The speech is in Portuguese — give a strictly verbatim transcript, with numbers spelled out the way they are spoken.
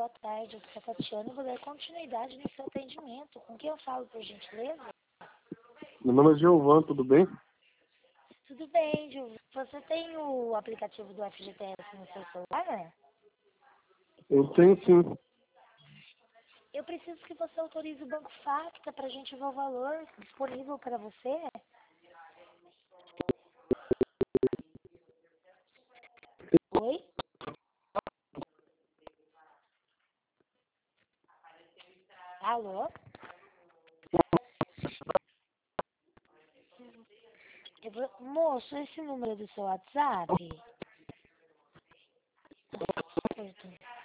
boa tarde. Eu sou a Tatiana e vou dar continuidade no seu atendimento. Com quem eu falo, por gentileza? Meu nome é Giovan, tudo bem? Tudo bem, Ju. Você tem o aplicativo do F G T S no seu celular, né? Eu tenho sim. Eu preciso que você autorize o Banco Facta para a gente ver o valor disponível para você. Oi? Alô? Eu vou... Moço, esse número é do seu WhatsApp? Nossa, cortou.